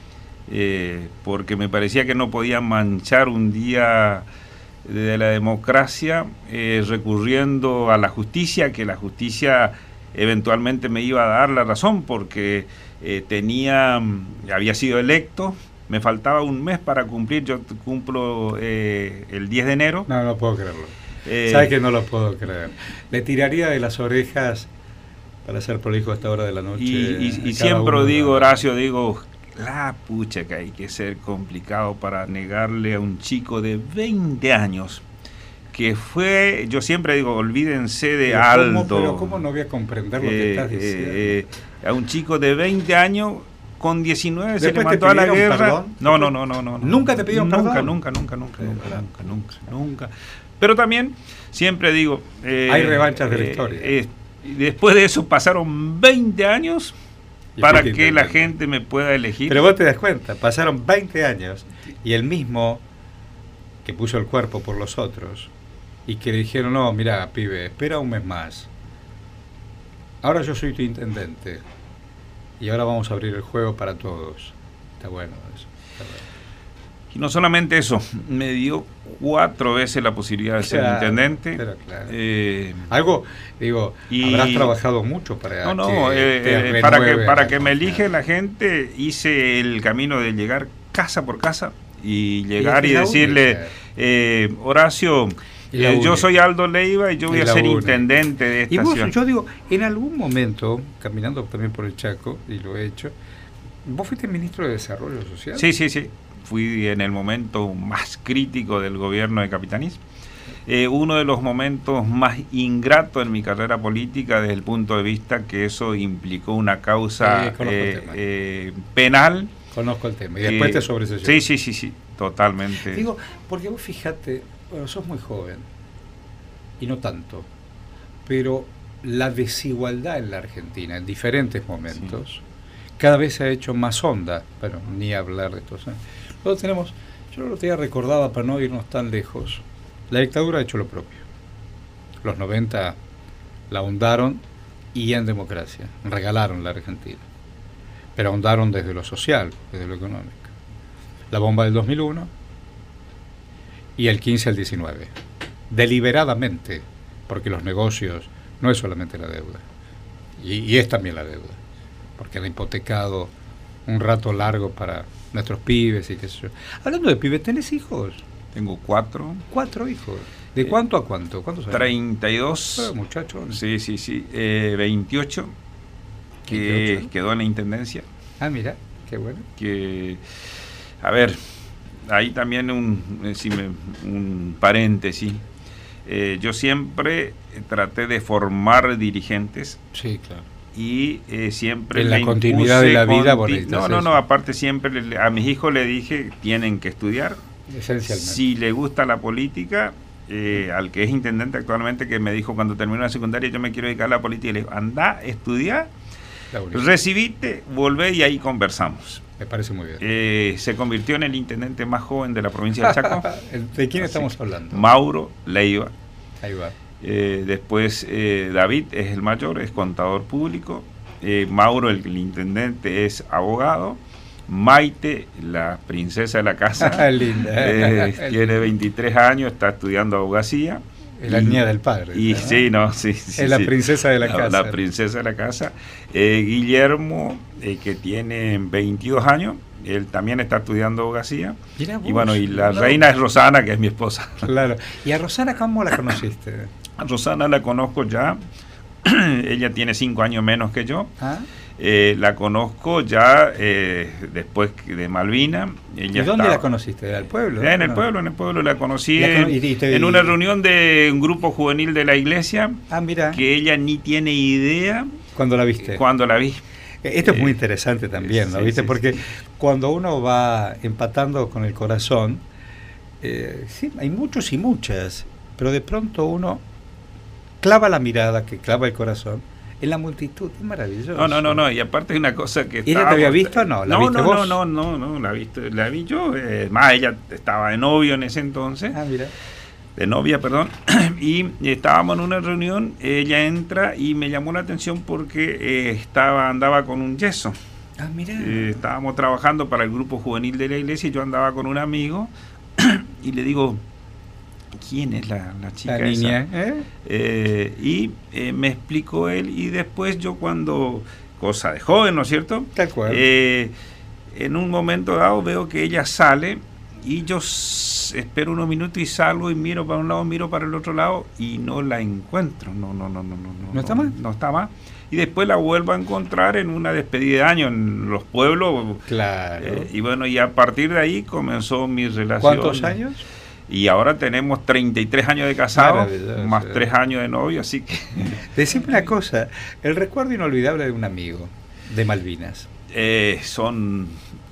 eh, porque me parecía que no podía manchar un día de la democracia eh, recurriendo a la justicia, que la justicia eventualmente me iba a dar la razón porque eh, tenía, había sido electo, me faltaba un mes para cumplir, yo cumplo eh, el diez de enero. No, no puedo creerlo. Eh, ¿Sabes que no lo puedo creer? Le tiraría de las orejas para ser prolijo a esta hora de la noche. Y, y, y siempre digo, Horacio, digo, la pucha que hay que ser complicado para negarle a un chico de veinte años, que fue, yo siempre digo, olvídense de pero Aldo. ¿cómo, pero ¿cómo no voy a comprender lo eh, que estás diciendo? Eh, eh, a un chico de veinte años, con diecinueve se le ¿Después te mandó a la pidieron guerra. perdón? No, no, no, no, no. ¿Nunca te pidieron nunca, perdón? Nunca, nunca, nunca, Sí, nunca, ¿verdad? nunca, nunca, nunca. Pero también, siempre digo... Eh, Hay revanchas de la eh, historia. Eh, y después de eso pasaron veinte años Y para fuiste que la intendente. gente me pueda elegir. Pero vos te das cuenta, pasaron veinte años y el mismo que puso el cuerpo por los otros y que le dijeron, no, mira, pibe, espera un mes más. Ahora yo soy tu intendente y ahora vamos a abrir el juego para todos. Está bueno eso. Está bueno. Y no solamente eso, me dio cuatro veces la posibilidad de Claro, ser intendente. pero claro. Eh, Algo, digo, y- habrás trabajado mucho para no, no, que eh, te eh, para que renueven para la que me confianza. elige la gente, hice el camino de llegar casa por casa y llegar Y y, es la decirle, única. eh, Horacio, Y la eh, yo única. soy Aldo Leiva y yo voy Y a la ser única. intendente de Y esta vos, ciudad. yo digo, en algún momento, caminando también por el Chaco, y lo he hecho, ¿vos fuiste ministro de Desarrollo Social? Sí, sí, sí. Fui en el momento más crítico del gobierno de Capitanís. Eh, uno de los momentos más ingratos en mi carrera política desde el punto de vista que eso implicó una causa Eh, conozco el eh, tema. eh, penal. Conozco el tema. Y después Eh, te sobreseyeron. Sí, sí, sí, sí, totalmente. Digo, porque vos fíjate, bueno, sos muy joven, y no tanto, pero la desigualdad en la Argentina, en diferentes momentos, cada vez se ha hecho más honda, pero ni hablar de esto. ¿eh? Nosotros tenemos, yo lo tenía recordaba para no irnos tan lejos, la dictadura ha hecho lo propio. Los noventa la ahondaron y en democracia, regalaron la Argentina, pero ahondaron desde lo social, desde lo económico. La bomba del dos mil uno y el quince al diecinueve, deliberadamente, porque los negocios no es solamente la deuda, y, y es también la deuda, porque han hipotecado un rato largo para nuestros pibes y qué sé yo. Hablando de pibes, ¿tenés hijos? Tengo cuatro. Cuatro hijos. ¿De Eh, cuánto a cuánto? ¿Cuántos años? treinta y dos. Ah, muchachos. Sí, sí, sí. Eh, veintiocho, que veintiocho. quedó en la intendencia. Ah, mira, qué bueno. Que, a ver, ahí también un, eh, si me- un paréntesis. Eh, yo siempre traté de formar dirigentes Sí, claro. y eh, siempre En la le continuidad impuse de la vida, conti- vos necesitas no no eso. no aparte siempre le- a mis hijos le dije tienen que estudiar Esencialmente. si le gusta la política. Eh, al que es intendente actualmente, que me dijo cuando terminó la secundaria yo me quiero dedicar a la política, y le digo anda, estudia recibite, volvé y ahí conversamos. Me parece muy bien. Eh, se convirtió en el intendente más joven de la provincia de Chaco. ¿De quién Así, estamos hablando? Mauro Leiva. Ahí va. Eh, después eh, David es el mayor, es contador público. Eh, Mauro, el, el intendente, es abogado. Maite, la princesa de la casa, Linda. eh, tiene veintitrés años, está estudiando abogacía. Es la niña del padre. Y ¿no? sí, no, sí, sí. Es la sí. princesa de la, la casa. La princesa de la casa. Eh, Guillermo, eh, que tiene veintidós años, él también está estudiando abogacía. Mira vos, y bueno, y la no. reina es Rosana, que es mi esposa. Claro. ¿Y a Rosana cómo la conociste? A Rosana la conozco ya. Ella tiene cinco años menos que yo. ¿Ah? Eh, la conozco ya eh, después de Malvina. Ella ¿Y dónde estaba, la conociste? ¿Al pueblo? En el No. pueblo, en el pueblo la conocí La en, cono- y- y te- en una reunión de un grupo juvenil de la iglesia, Ah, mira. que ella ni tiene idea ¿Cuándo la viste? cuando la vi. Esto es muy Eh, interesante también, ¿no? sí, ¿Viste? sí, Porque sí. cuando uno va empatando con el corazón, eh, sí, hay muchos y muchas, pero de pronto uno clava la mirada, que clava el corazón, en la multitud. Es maravilloso. No, no, no, no, y aparte hay una cosa que... ¿Y ella te había estábamos- visto o no? ¿La no, viste no, vos? no, no, no, no, la, visto, la vi yo. Eh, más, ella estaba de novio en ese entonces. Ah, mira. de novia, perdón, y estábamos en una reunión, ella entra y me llamó la atención porque eh, estaba andaba con un yeso. Ah, mira. Eh, estábamos trabajando para el grupo juvenil de la iglesia y yo andaba con un amigo y le digo, ¿quién es la, la chica La niña, esa? ¿eh? Eh, y eh, me explicó él y después yo cuando, cosa de joven, ¿no es cierto? Tal cual. Eh, en un momento dado veo que ella sale y yo s- espero unos minutos y salgo y miro para un lado, miro para el otro lado y no la encuentro. No, no, no, no, no. ¿No está más? No está más. Y después la vuelvo a encontrar en una despedida de año en los pueblos. Claro. Eh, y bueno, y a partir de ahí comenzó mi relación. ¿Cuántos años? Y ahora tenemos treinta y tres años de casado, Maravilloso. más tres años de novio, así que... Decime una cosa, el recuerdo inolvidable de un amigo de Malvinas. Eh, son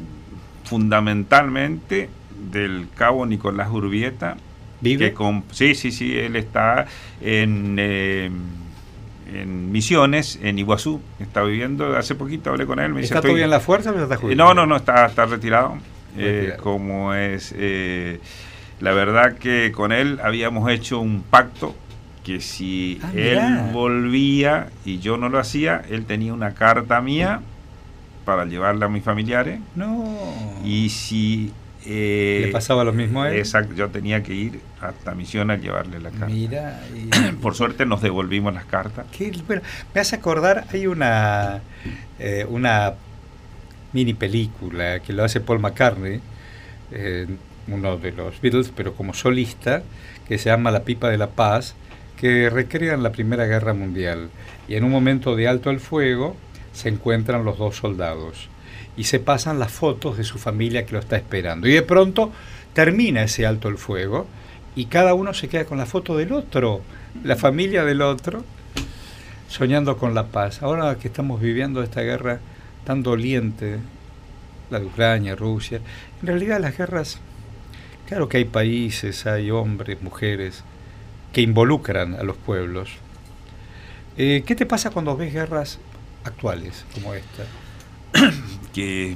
fundamentalmente del cabo Nicolás Urbieta. ¿Vive? Que con, sí, sí, sí, él está en, eh, en Misiones, en Iguazú, está viviendo, hace poquito hablé con él. Me dice, ¿Está estoy- todavía en la fuerza o ya está Eh, jubilado? no, no, no, está, está retirado. Eh, Retirado. como es, eh, la verdad que con él habíamos hecho un pacto que si Ah, él mirá. volvía y yo no lo hacía, él tenía una carta mía para llevarla a mis familiares No. y si eh, ¿Le pasaba lo mismo a él? exacto, yo tenía que ir hasta Misiones a llevarle la carta. Mira. y- Por suerte nos devolvimos las cartas. Qué- bueno, me hace acordar, hay una eh, una mini película que lo hace Paul McCartney, eh, uno de los Beatles, pero como solista, que se llama La Pipa de la Paz, que recrean la Primera Guerra Mundial. Y en un momento de alto el fuego se encuentran los dos soldados y se pasan las fotos de su familia que lo está esperando. Y de pronto termina ese alto el fuego y cada uno se queda con la foto del otro, la familia del otro, soñando con la paz. Ahora que estamos viviendo esta guerra tan doliente, la de Ucrania, Rusia, en realidad las guerras, claro que hay países, hay hombres, mujeres, que involucran a los pueblos. Eh, ¿Qué te pasa cuando ves guerras actuales como esta? Que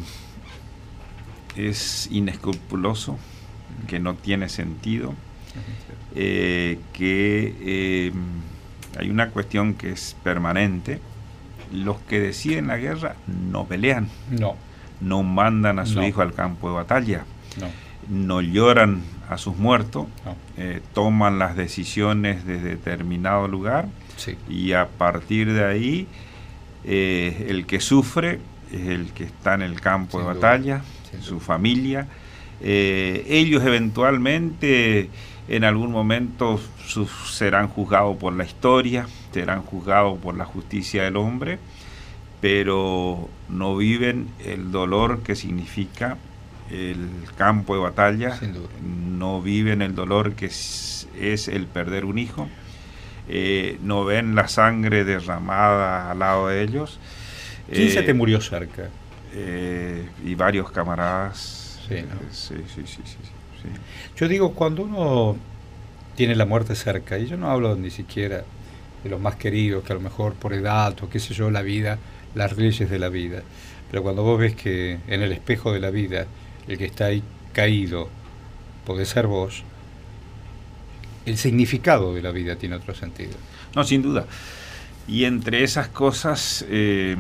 es inescrupuloso, que no tiene sentido, eh, que eh, hay una cuestión que es permanente. Los que deciden la guerra no pelean, No, no mandan a su No. hijo al campo de batalla, no, no lloran a sus muertos, no. eh, toman las decisiones desde determinado lugar Sí, y a partir de ahí eh, el que sufre es el que está en el campo Sin de duda, batalla, sin su duda. familia. Eh, ellos eventualmente en algún momento su- serán juzgados por la historia, serán juzgados por la justicia del hombre, pero no viven el dolor que significa el campo de batalla, Sin duda. no viven el dolor que es, es el perder un hijo, eh, no ven la sangre derramada al lado de ellos. ¿Quién se Eh, te murió cerca? eh, y varios camaradas. Sí, eh, ¿no? sí, sí, sí, sí, sí. Yo digo, cuando uno tiene la muerte cerca, y yo no hablo ni siquiera de los más queridos, que a lo mejor por edad o qué sé yo, la vida las leyes de la vida. Pero cuando vos ves que en el espejo de la vida, el que está ahí caído, podés ser vos, el significado de la vida tiene otro sentido. No, sin duda. Y entre esas cosas, eh,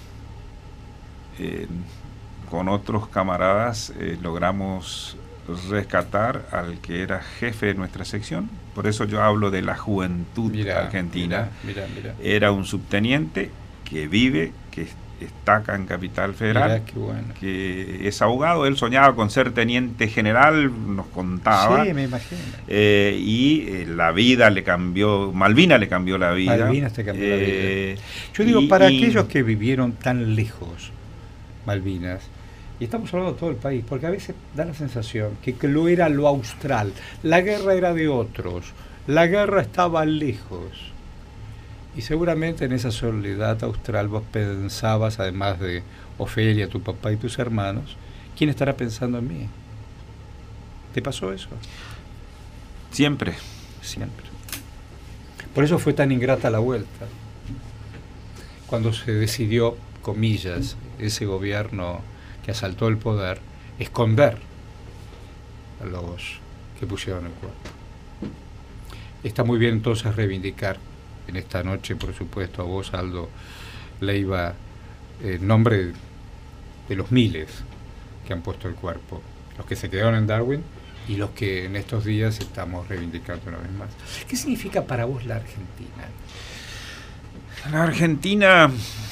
eh, con otros camaradas, eh, logramos rescatar al que era jefe de nuestra sección. Por eso yo hablo de la juventud mirá, argentina. Mirá, mirá, mirá. Era un subteniente que vive, que está acá en Capital Federal, mirá, qué bueno. que es abogado. Él soñaba con ser teniente general, nos contaba. Sí, me imagino. Eh, y eh, la vida le cambió, Malvinas le cambió la vida. Malvinas te cambió eh, la vida. Yo digo, y, para y, aquellos que vivieron tan lejos Malvinas, y estamos hablando de todo el país, porque a veces da la sensación que, que lo era lo austral, la guerra era de otros, la guerra estaba lejos. Y seguramente en esa soledad austral vos pensabas, además de Ofelia, tu papá y tus hermanos, ¿quién estará pensando en mí? ¿Te pasó eso? Siempre. Siempre. Por eso fue tan ingrata la vuelta. Cuando se decidió, comillas, ese gobierno que asaltó el poder, esconder a los que pusieron el cuerpo. Está muy bien entonces reivindicar en esta noche, por supuesto, a vos, Aldo Leiva, en nombre de los miles que han puesto el cuerpo, los que se quedaron en Darwin y los que en estos días estamos reivindicando una vez más. ¿Qué significa para vos la Argentina? La Argentina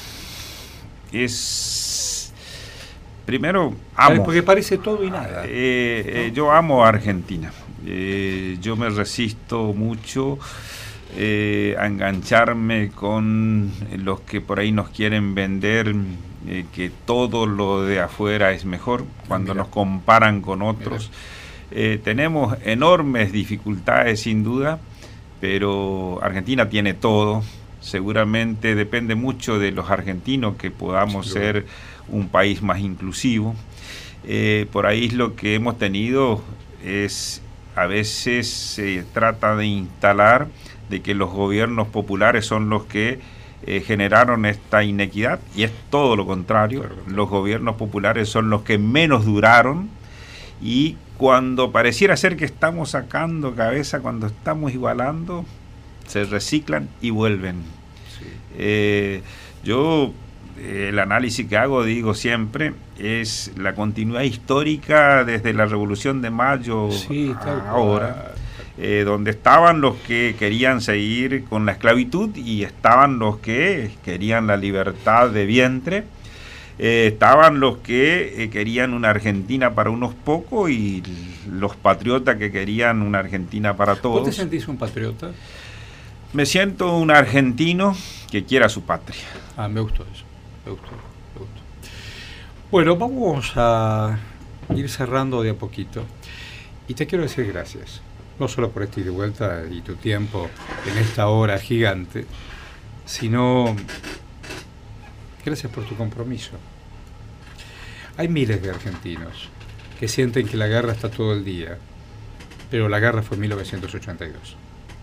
es... Primero, amo. Porque parece todo y nada. Eh, eh, yo amo a Argentina. Eh, yo me resisto mucho eh, a engancharme con los que por ahí nos quieren vender eh, que todo lo de afuera es mejor cuando Mira. nos comparan con otros. Eh, tenemos enormes dificultades sin duda, pero Argentina tiene todo. Seguramente depende mucho de los argentinos que podamos sí, ser un país más inclusivo. Eh, por ahí lo que hemos tenido es, a veces se trata de instalar de que los gobiernos populares son los que eh, generaron esta inequidad, y es todo lo contrario. Claro. Los gobiernos populares son los que menos duraron, y cuando pareciera ser que estamos sacando cabeza, cuando estamos igualando, se reciclan y vuelven. Sí. Eh, yo, eh, el análisis que hago, digo siempre, es la continuidad histórica desde la Revolución de Mayo sí, a ahora, eh, donde estaban los que querían seguir con la esclavitud y estaban los que querían la libertad de vientre. Eh, estaban los que eh, querían una Argentina para unos pocos y los patriotas que querían una Argentina para todos. ¿Vos te sentís un patriota? Me siento un argentino que quiera su patria. Ah, me gustó eso, me gustó, me gustó. Bueno, vamos a ir cerrando de a poquito. Y te quiero decir gracias, no solo por este ida y vuelta y tu tiempo en esta hora gigante, sino gracias por tu compromiso. Hay miles de argentinos que sienten que la guerra está todo el día, pero la guerra fue en mil novecientos ochenta y dos.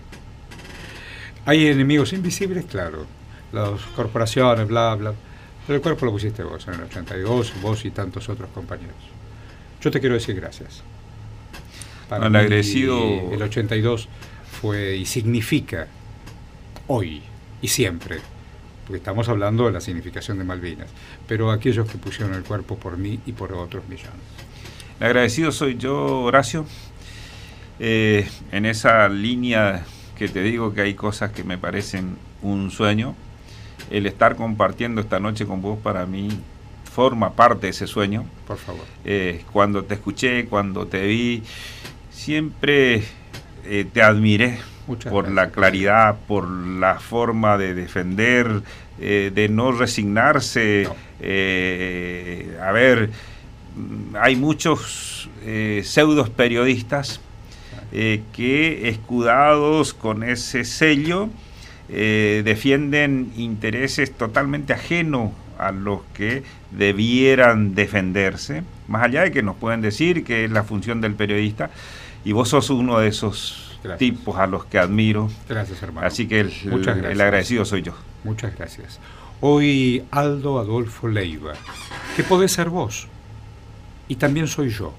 Hay enemigos invisibles, claro, las corporaciones, bla, bla, pero el cuerpo lo pusiste vos en el ochenta y dos, vos y tantos otros compañeros. Yo te quiero decir gracias. Para el mí, agradecido... el ochenta y dos fue y significa hoy y siempre, porque estamos hablando de la significación de Malvinas, pero aquellos que pusieron el cuerpo por mí y por otros millones. El agradecido soy yo, Horacio, eh, en esa línea que te digo que hay cosas que me parecen un sueño. El estar compartiendo esta noche con vos para mí forma parte de ese sueño. Por favor. Eh, cuando te escuché, cuando te vi, siempre eh, te admiré. Muchas por gracias. La claridad, por la forma de defender, eh, de no resignarse. No. Eh, a ver, hay muchos eh, pseudos periodistas eh, que, escudados con ese sello, eh, defienden intereses totalmente ajenos a los que debieran defenderse, más allá de que nos pueden decir que es la función del periodista, y vos sos uno de esos gracias. tipos a los que admiro. Gracias, hermano. Así que el, el, el agradecido soy yo. Muchas gracias. Hoy Aldo Adolfo Leiva, que podés ser vos, y también soy yo,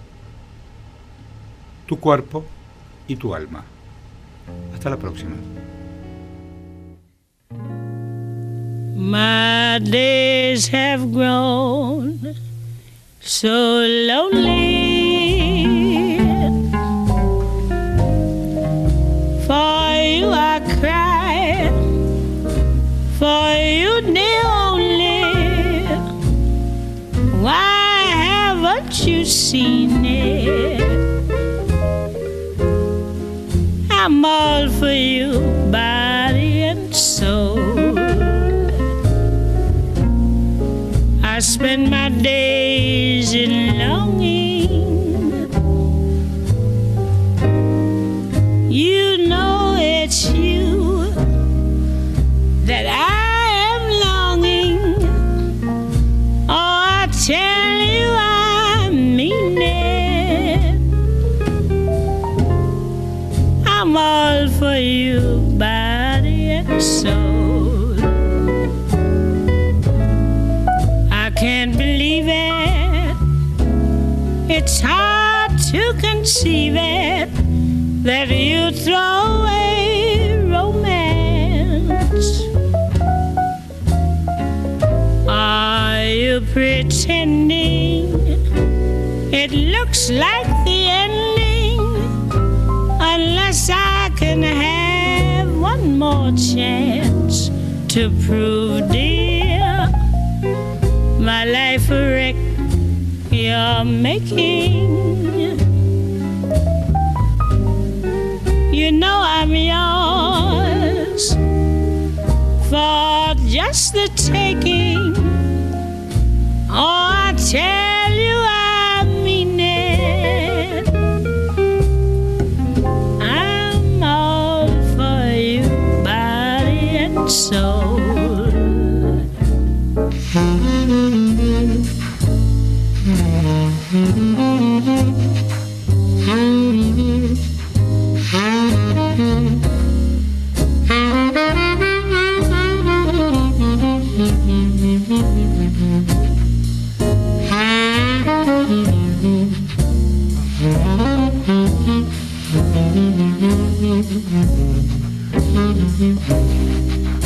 tu cuerpo y tu alma. Hasta la próxima. My days have grown so lonely. For you I cry, for you dear only. Why haven't you seen it? I'm all for you, body and soul. I spend my days in longing. You know it's you that I am longing. Oh, I tell you I mean it. I'm all for you, body and soul. Can't believe it. It's hard to conceive it that you throw away romance. Are you pretending it looks like the ending? Unless I can have one more chance to prove, dear, my life a wreck you're making. You know I'm yours for just the taking. Oh, I tell you I mean it. I'm all for you, body and soul. Mm-hmm.